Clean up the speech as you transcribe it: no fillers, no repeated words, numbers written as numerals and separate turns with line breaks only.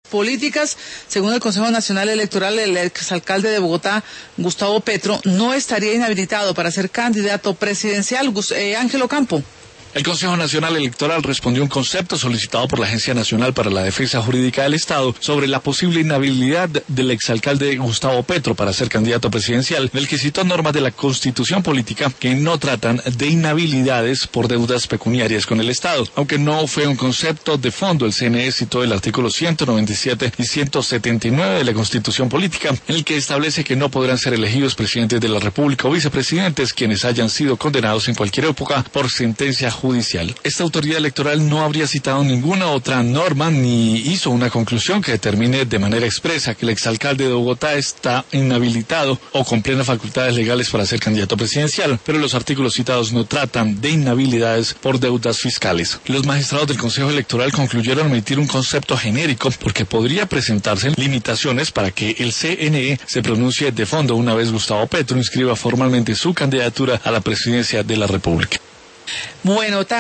políticas. Según el Consejo Nacional Electoral, el exalcalde de Bogotá, Gustavo Petro, no estaría inhabilitado para ser candidato presidencial. Ángelo Campo.
El Consejo Nacional Electoral respondió a un concepto solicitado por la Agencia Nacional para la Defensa Jurídica del Estado sobre la posible inhabilidad del exalcalde Gustavo Petro para ser candidato presidencial, del que citó normas de la Constitución Política que no tratan de inhabilidades por deudas pecuniarias con el Estado. Aunque no fue un concepto de fondo, el CNE citó el artículo 197 y 179 de la Constitución Política, en el que establece que no podrán ser elegidos presidentes de la República o vicepresidentes quienes hayan sido condenados en cualquier época por sentencia judicial. Esta autoridad electoral no habría citado ninguna otra norma ni hizo una conclusión que determine de manera expresa que el exalcalde de Bogotá está inhabilitado o con plenas facultades legales para ser candidato presidencial, pero los artículos citados no tratan de inhabilidades por deudas fiscales. Los magistrados del Consejo Electoral concluyeron emitir un concepto genérico porque podría presentarse limitaciones para que el CNE se pronuncie de fondo una vez Gustavo Petro inscriba formalmente su candidatura a la presidencia de la República.
Bueno,